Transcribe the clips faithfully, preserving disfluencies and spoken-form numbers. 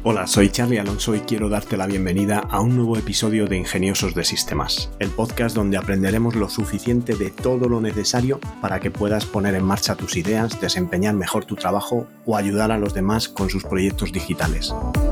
Hola, soy Charlie Alonso y quiero darte la bienvenida a un nuevo episodio de Ingeniosos de Sistemas, el podcast donde aprenderemos lo suficiente de todo lo necesario para que puedas poner en marcha tus ideas, desempeñar mejor tu trabajo o ayudar a los demás con sus proyectos digitales.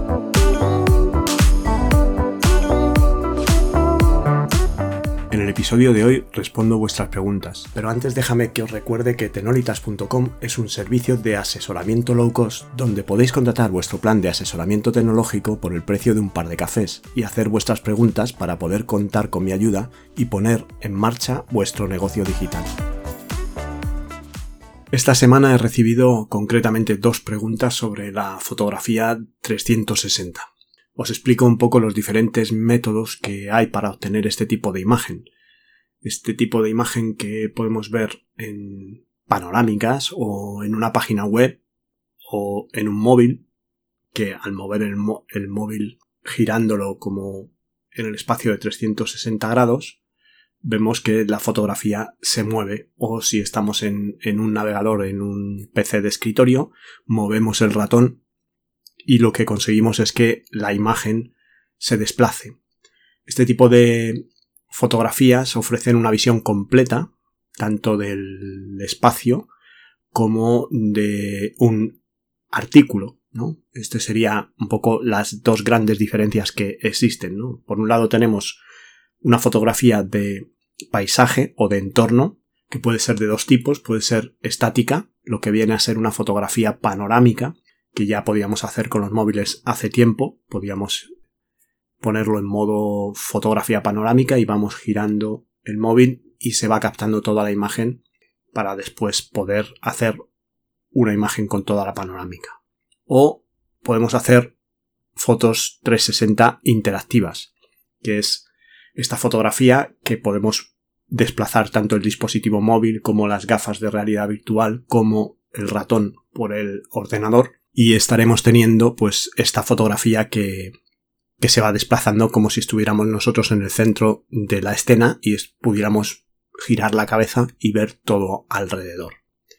En el episodio de hoy respondo vuestras preguntas, pero antes déjame que os recuerde que tenolitas punto com es un servicio de asesoramiento low cost donde podéis contratar vuestro plan de asesoramiento tecnológico por el precio de un par de cafés y hacer vuestras preguntas para poder contar con mi ayuda y poner en marcha vuestro negocio digital. Esta semana he recibido concretamente dos preguntas sobre la fotografía trescientos sesenta. Os explico un poco los diferentes métodos que hay para obtener este tipo de imagen. Este tipo de imagen que podemos ver en panorámicas o en una página web o en un móvil, que al mover el, mo- el móvil girándolo como en el espacio de trescientos sesenta grados, vemos que la fotografía se mueve, o si estamos en, en un navegador, en un P C de escritorio, movemos el ratón y lo que conseguimos es que la imagen se desplace. Este tipo de fotografías ofrecen una visión completa, tanto del espacio como de un artículo, ¿no? Este sería un poco las dos grandes diferencias que existen, ¿no? Por un lado tenemos una fotografía de paisaje o de entorno, que puede ser de dos tipos, puede ser estática, lo que viene a ser una fotografía panorámica, que ya podíamos hacer con los móviles hace tiempo, podíamos ponerlo en modo fotografía panorámica y vamos girando el móvil y se va captando toda la imagen para después poder hacer una imagen con toda la panorámica. O podemos hacer fotos trescientos sesenta interactivas, que es esta fotografía que podemos desplazar tanto el dispositivo móvil como las gafas de realidad virtual como el ratón por el ordenador. Y estaremos teniendo pues esta fotografía que, que se va desplazando como si estuviéramos nosotros en el centro de la escena y es, pudiéramos girar la cabeza y ver todo alrededor.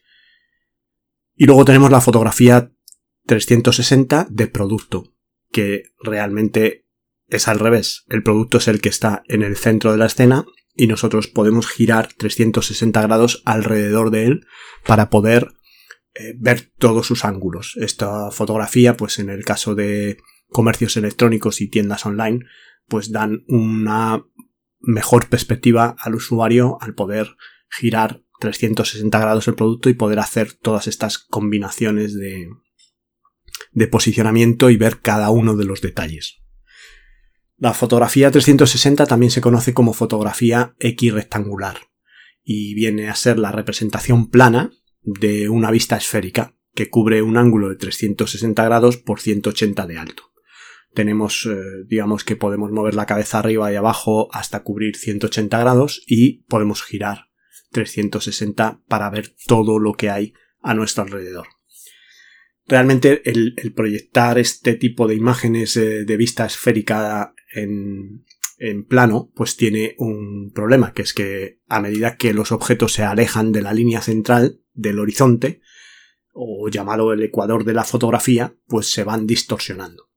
Y luego tenemos la fotografía trescientos sesenta de producto, que realmente es al revés. El producto es el que está en el centro de la escena y nosotros podemos girar trescientos sesenta grados alrededor de él para poder Eh, ver todos sus ángulos. Esta fotografía, pues en el caso de comercios electrónicos y tiendas online, pues dan una mejor perspectiva al usuario al poder girar trescientos sesenta grados el producto y poder hacer todas estas combinaciones de, de posicionamiento y ver cada uno de los detalles. La fotografía trescientos sesenta también se conoce como fotografía equirrectangular y viene a ser la representación plana de una vista esférica que cubre un ángulo de trescientos sesenta grados por ciento ochenta de alto. Tenemos, eh, digamos que podemos mover la cabeza arriba y abajo hasta cubrir ciento ochenta grados y podemos girar trescientos sesenta para ver todo lo que hay a nuestro alrededor. Realmente el, el proyectar este tipo de imágenes eh, de vista esférica en, en plano, pues tiene un problema, que es que a medida que los objetos se alejan de la línea central del horizonte, o llamado el ecuador de la fotografía, pues se van distorsionando.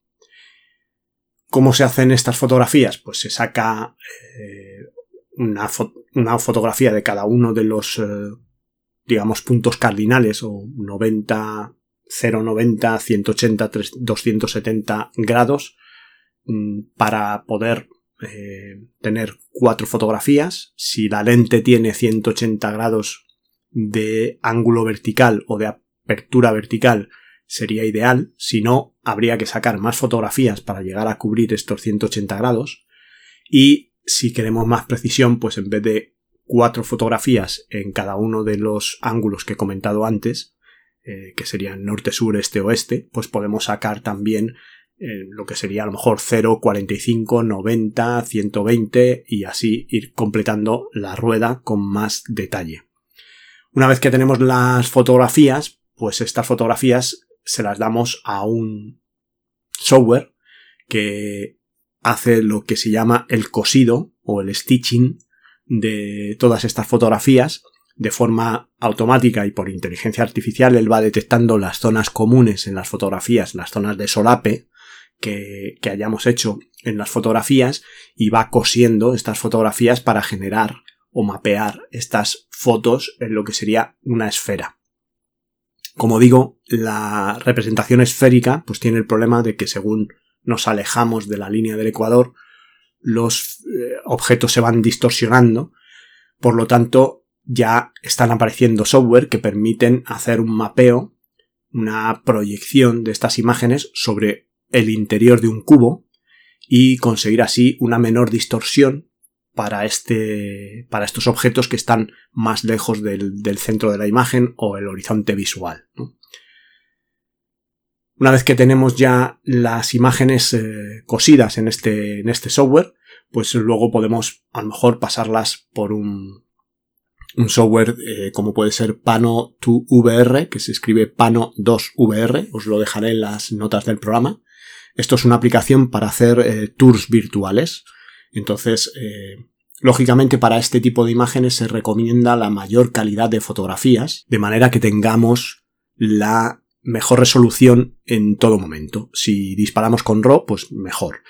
¿Cómo se hacen estas fotografías? Pues se saca eh, una, fo- una fotografía de cada uno de los, eh, digamos, puntos cardinales, o noventa, cero, noventa, ciento ochenta, doscientos setenta grados, mmm, para poder eh, tener cuatro fotografías. Si la lente tiene ciento ochenta grados de ángulo vertical o de apertura vertical sería ideal, si no habría que sacar más fotografías para llegar a cubrir estos ciento ochenta grados, y si queremos más precisión, pues en vez de cuatro fotografías en cada uno de los ángulos que he comentado antes, eh, que serían norte, sur, este, oeste, pues podemos sacar también eh, lo que sería a lo mejor cero, cuarenta y cinco, noventa, ciento veinte y así ir completando la rueda con más detalle. Una vez que tenemos las fotografías, pues estas fotografías se las damos a un software que hace lo que se llama el cosido o el stitching de todas estas fotografías de forma automática y por inteligencia artificial. Él va detectando las zonas comunes en las fotografías, las zonas de solape que, que hayamos hecho en las fotografías y va cosiendo estas fotografías para generar o mapear estas fotos en lo que sería una esfera. Como digo, la representación esférica pues tiene el problema de que según nos alejamos de la línea del ecuador, los eh, objetos se van distorsionando, por lo tanto ya están apareciendo software que permiten hacer un mapeo, una proyección de estas imágenes sobre el interior de un cubo y conseguir así una menor distorsión para, este, para estos objetos que están más lejos del, del centro de la imagen o el horizonte visual, ¿no? Una vez que tenemos ya las imágenes eh, cosidas en este, en este software, pues luego podemos a lo mejor pasarlas por un, un software eh, como puede ser Pano dos V R, que se escribe Pano dos V R, os lo dejaré en las notas del programa. Esto es una aplicación para hacer eh, tours virtuales. Entonces, eh, lógicamente para este tipo de imágenes se recomienda la mayor calidad de fotografías, de manera que tengamos la mejor resolución en todo momento. Si disparamos con RAW, pues mejor.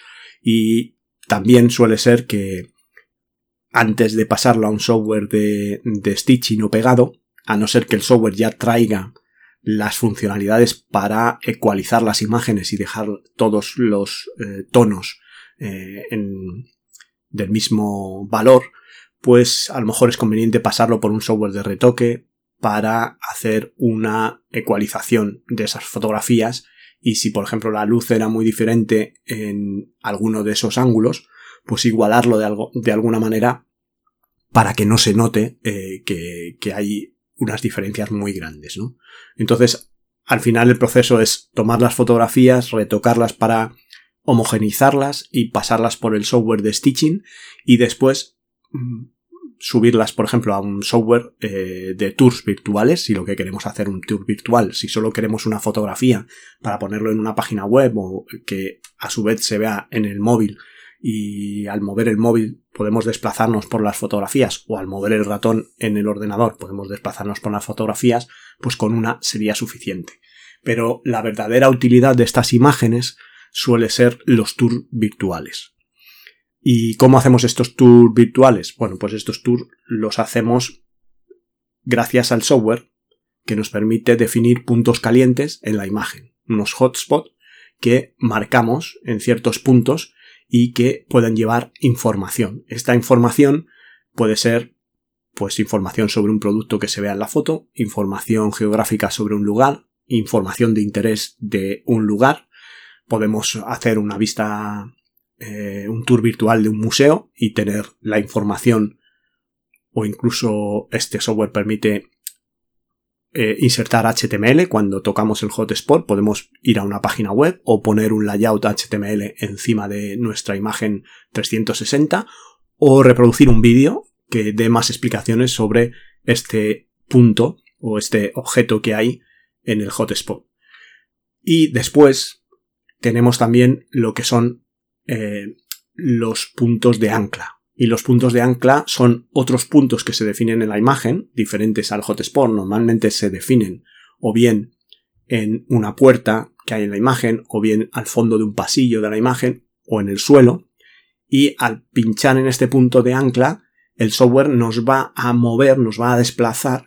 Y también suele ser que antes de pasarlo a un software de, de stitching o pegado, a no ser que el software ya traiga las funcionalidades para ecualizar las imágenes y dejar todos los eh, tonos eh, en, del mismo valor, pues a lo mejor es conveniente pasarlo por un software de retoque para hacer una ecualización de esas fotografías, y si por ejemplo la luz era muy diferente en alguno de esos ángulos, pues igualarlo de, algo, de alguna manera para que no se note eh, que, que hay unas diferencias muy grandes, ¿no? Entonces, al final el proceso es tomar las fotografías, retocarlas para homogeneizarlas y pasarlas por el software de stitching y después mmm, subirlas, por ejemplo, a un software eh, de tours virtuales, si lo que queremos hacer un tour virtual, si solo queremos una fotografía para ponerlo en una página web o que a su vez se vea en el móvil y al mover el móvil podemos desplazarnos por las fotografías, o al mover el ratón en el ordenador podemos desplazarnos por las fotografías, pues con una sería suficiente. Pero la verdadera utilidad de estas imágenes suele ser los tours virtuales. ¿Y cómo hacemos estos tours virtuales? Bueno, pues estos tours los hacemos gracias al software que nos permite definir puntos calientes en la imagen, unos hotspots que marcamos en ciertos puntos y que pueden llevar información. Esta información puede ser pues información sobre un producto que se vea en la foto, información geográfica sobre un lugar, información de interés de un lugar. Podemos hacer una vista, eh, un tour virtual de un museo y tener la información, o incluso este software permite eh, insertar H T M L. Cuando tocamos el hotspot podemos ir a una página web o poner un layout H T M L encima de nuestra imagen trescientos sesenta, o reproducir un vídeo que dé más explicaciones sobre este punto o este objeto que hay en el hotspot. Y después tenemos también lo que son eh, los puntos de ancla. Y los puntos de ancla son otros puntos que se definen en la imagen, diferentes al hotspot. Normalmente se definen o bien en una puerta que hay en la imagen, o bien al fondo de un pasillo de la imagen, o en el suelo. Y al pinchar en este punto de ancla, el software nos va a mover, nos va a desplazar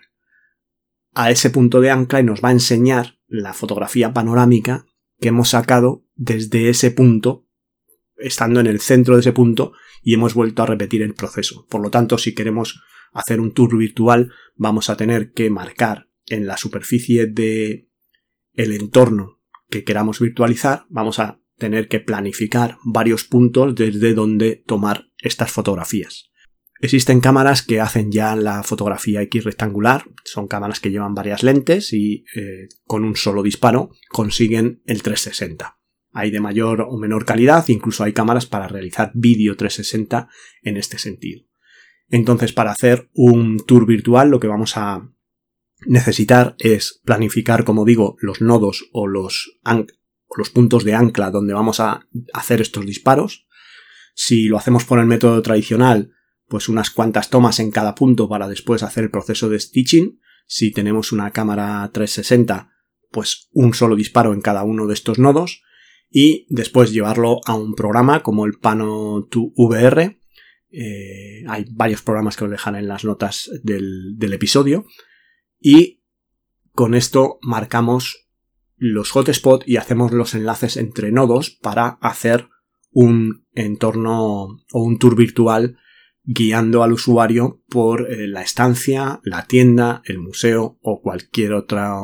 a ese punto de ancla y nos va a enseñar la fotografía panorámica que hemos sacado desde ese punto, estando en el centro de ese punto, y hemos vuelto a repetir el proceso. Por lo tanto, si queremos hacer un tour virtual, vamos a tener que marcar en la superficie de el entorno que queramos virtualizar, vamos a tener que planificar varios puntos desde donde tomar estas fotografías. Existen cámaras que hacen ya la fotografía X rectangular, son cámaras que llevan varias lentes y eh, con un solo disparo consiguen el trescientos sesenta. Hay de mayor o menor calidad, incluso hay cámaras para realizar vídeo trescientos sesenta en este sentido. Entonces, para hacer un tour virtual lo que vamos a necesitar es planificar, como digo, los nodos o los, o los puntos de ancla donde vamos a hacer estos disparos. Si lo hacemos por el método tradicional, pues unas cuantas tomas en cada punto para después hacer el proceso de stitching. Si tenemos una cámara trescientos sesenta, pues un solo disparo en cada uno de estos nodos. y después llevarlo a un programa como el Pano dos V R. Eh, hay varios programas que os dejaré en las notas del, del episodio, y con esto marcamos los hotspots y hacemos los enlaces entre nodos para hacer un entorno o un tour virtual guiando al usuario por eh, la estancia, la tienda, el museo o cualquier otra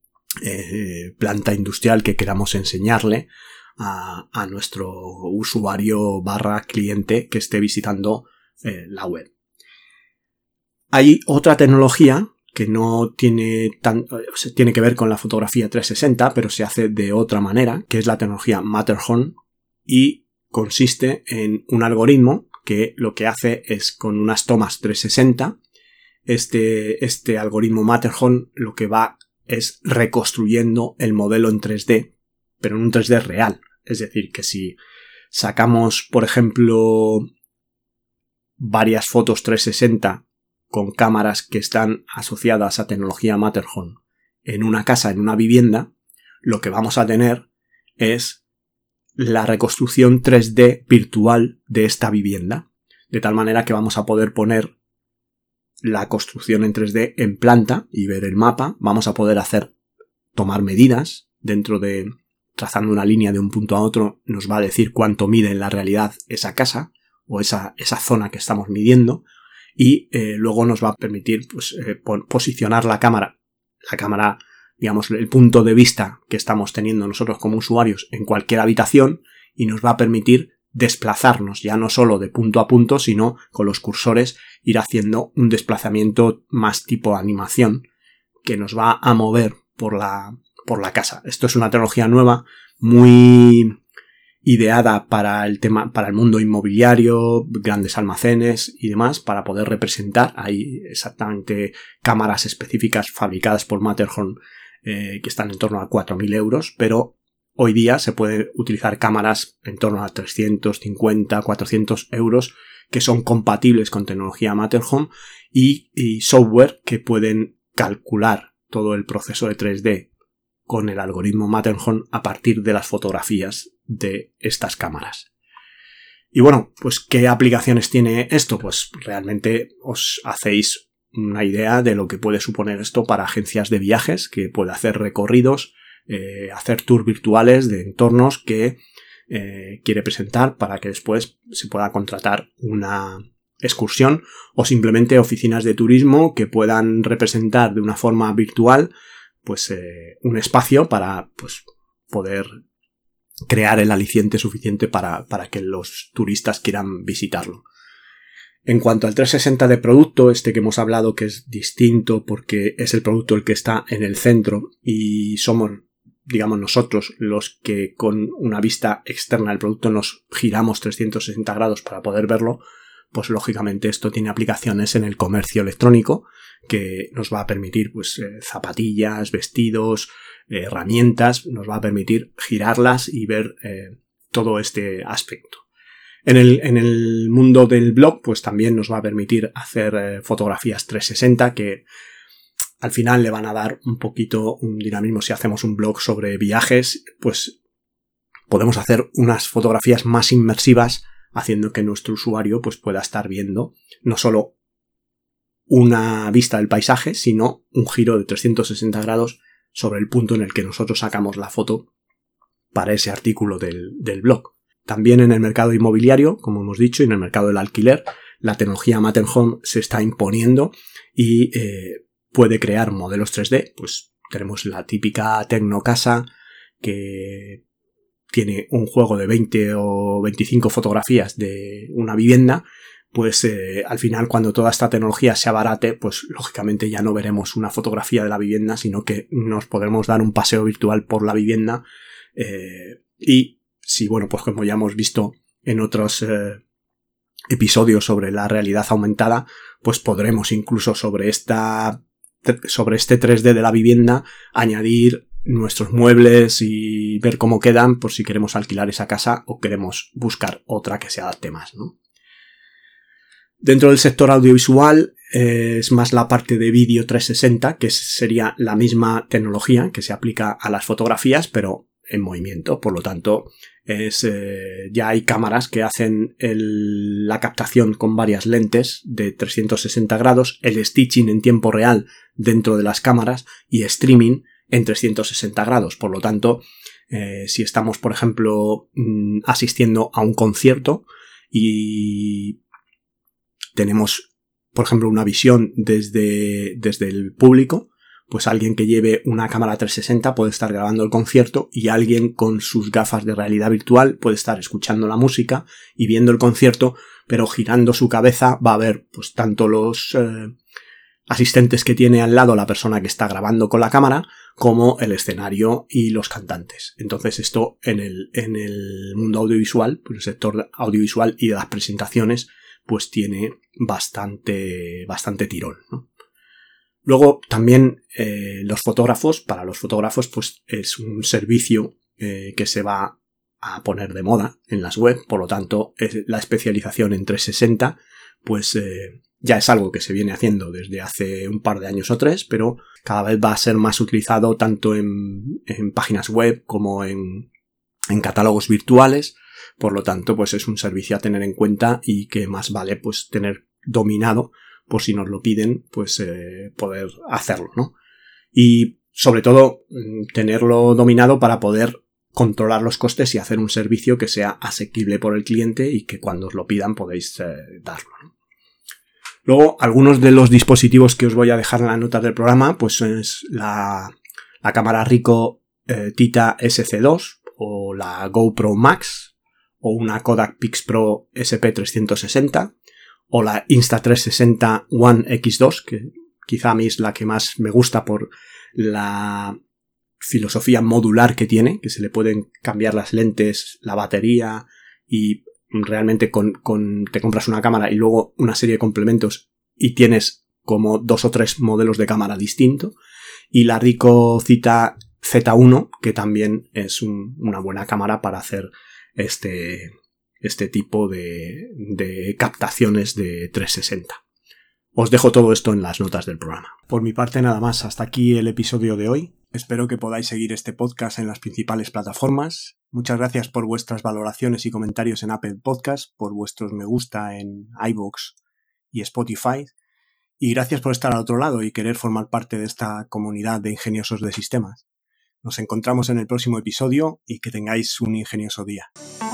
eh, planta industrial que queramos enseñarle a, a nuestro usuario barra cliente que esté visitando eh, la web. Hay otra tecnología que no tiene, tan, tiene que ver con la fotografía trescientos sesenta, pero se hace de otra manera, que es la tecnología Matterhorn, y consiste en un algoritmo que lo que hace es, con unas tomas trescientos sesenta, este, este algoritmo Matterhorn lo que va es reconstruyendo el modelo en tres D, pero en un tres D real. Es decir, que si sacamos, por ejemplo, varias fotos trescientos sesenta con cámaras que están asociadas a tecnología Matterhorn en una casa, en una vivienda, lo que vamos a tener es la reconstrucción tres D virtual de esta vivienda, de tal manera que vamos a poder poner la construcción en tres D en planta y ver el mapa. Vamos a poder hacer, tomar medidas dentro de, trazando una línea de un punto a otro, nos va a decir cuánto mide en la realidad esa casa o esa, esa zona que estamos midiendo, y eh, luego nos va a permitir pues, eh, posicionar la cámara, la cámara, digamos, el punto de vista que estamos teniendo nosotros como usuarios en cualquier habitación, y nos va a permitir desplazarnos ya no solo de punto a punto, sino con los cursores ir haciendo un desplazamiento más tipo animación que nos va a mover por la, por la casa. Esto es una tecnología nueva, muy ideada para el tema, para el mundo inmobiliario, grandes almacenes y demás, para poder representar. Hay exactamente cámaras específicas fabricadas por Matterhorn eh, que están en torno a cuatro mil euros, pero hoy día se puede utilizar cámaras en torno a trescientos cincuenta, cuatrocientos euros que son compatibles con tecnología Matterhorn y, y software que pueden calcular todo el proceso de tres D con el algoritmo Matterhorn a partir de las fotografías de estas cámaras. Y bueno, pues ¿qué aplicaciones tiene esto? Pues realmente os hacéis una idea de lo que puede suponer esto para agencias de viajes, que puede hacer recorridos, eh, hacer tours virtuales de entornos que eh, quiere presentar para que después se pueda contratar una excursión, o simplemente oficinas de turismo que puedan representar de una forma virtual pues eh, un espacio para pues poder crear el aliciente suficiente para, para que los turistas quieran visitarlo. En cuanto al trescientos sesenta de producto, este que hemos hablado, que es distinto porque es el producto el que está en el centro y somos, digamos, nosotros los que con una vista externa del producto nos giramos trescientos sesenta grados para poder verlo, pues lógicamente esto tiene aplicaciones en el comercio electrónico que nos va a permitir pues eh, zapatillas, vestidos, eh, herramientas, nos va a permitir girarlas y ver eh, todo este aspecto. En el, en el mundo del blog pues también nos va a permitir hacer eh, fotografías trescientos sesenta que al final le van a dar un poquito un dinamismo. Si hacemos un blog sobre viajes, pues podemos hacer unas fotografías más inmersivas, haciendo que nuestro usuario pues pueda estar viendo no solo una vista del paisaje, sino un giro de trescientos sesenta grados sobre el punto en el que nosotros sacamos la foto para ese artículo del, del blog. También en el mercado inmobiliario, como hemos dicho, y en el mercado del alquiler, la tecnología Matterhorn se está imponiendo y eh, puede crear modelos tres D. Pues tenemos la típica Tecnocasa que tiene un juego de veinte o veinticinco fotografías de una vivienda. Pues eh, al final, cuando toda esta tecnología se abarate, pues lógicamente ya no veremos una fotografía de la vivienda, sino que nos podremos dar un paseo virtual por la vivienda eh, y si, bueno, pues como ya hemos visto en otros eh, episodios sobre la realidad aumentada, pues podremos incluso sobre esta sobre este tres D de la vivienda añadir nuestros muebles y ver cómo quedan por si queremos alquilar esa casa o queremos buscar otra que se adapte más, ¿no? Dentro del sector audiovisual eh, es más la parte de vídeo trescientos sesenta, que sería la misma tecnología que se aplica a las fotografías, pero en movimiento. Por lo tanto, es, eh, ya hay cámaras que hacen el, la captación con varias lentes de trescientos sesenta grados, el stitching en tiempo real dentro de las cámaras y streaming en trescientos sesenta grados. Por lo tanto, eh, si estamos, por ejemplo, asistiendo a un concierto y tenemos, por ejemplo, una visión desde, desde el público, pues alguien que lleve una cámara trescientos sesenta puede estar grabando el concierto y alguien con sus gafas de realidad virtual puede estar escuchando la música y viendo el concierto, pero girando su cabeza va a ver pues tanto los eh, asistentes que tiene al lado la persona que está grabando con la cámara como el escenario y los cantantes. Entonces esto en el, en el mundo audiovisual, pues el sector audiovisual y de las presentaciones, pues tiene bastante, bastante tirón, ¿no? Luego también eh, los fotógrafos, para los fotógrafos pues es un servicio eh, que se va a poner de moda en las web, por lo tanto es la especialización en trescientos sesenta pues eh, ya es algo que se viene haciendo desde hace un par de años o tres, pero cada vez va a ser más utilizado tanto en, en páginas web como en, en catálogos virtuales. Por lo tanto, pues es un servicio a tener en cuenta y que más vale pues tener dominado por si nos lo piden, pues eh, poder hacerlo, ¿no? Y sobre todo tenerlo dominado para poder controlar los costes y hacer un servicio que sea asequible por el cliente y que cuando os lo pidan podéis eh, darlo, ¿no? Luego, algunos de los dispositivos que os voy a dejar en las notas del programa, pues es la, la cámara Ricoh eh, Theta S C dos o la GoPro Max o una Kodak PixPro S P trescientos sesenta o la Insta trescientos sesenta One X dos, que quizá a mí es la que más me gusta por la filosofía modular que tiene, que se le pueden cambiar las lentes, la batería y realmente con, con te compras una cámara y luego una serie de complementos y tienes como dos o tres modelos de cámara distintos. Y la Ricoh Theta Z uno, que también es un, una buena cámara para hacer este, este tipo de, de captaciones de trescientos sesenta. Os dejo todo esto en las notas del programa. Por mi parte nada más, hasta aquí el episodio de hoy. Espero que podáis seguir este podcast en las principales plataformas. Muchas gracias por vuestras valoraciones y comentarios en Apple Podcast, por vuestros me gusta en iVoox y Spotify. Y gracias por estar al otro lado y querer formar parte de esta comunidad de ingeniosos de sistemas. Nos encontramos en el próximo episodio y que tengáis un ingenioso día.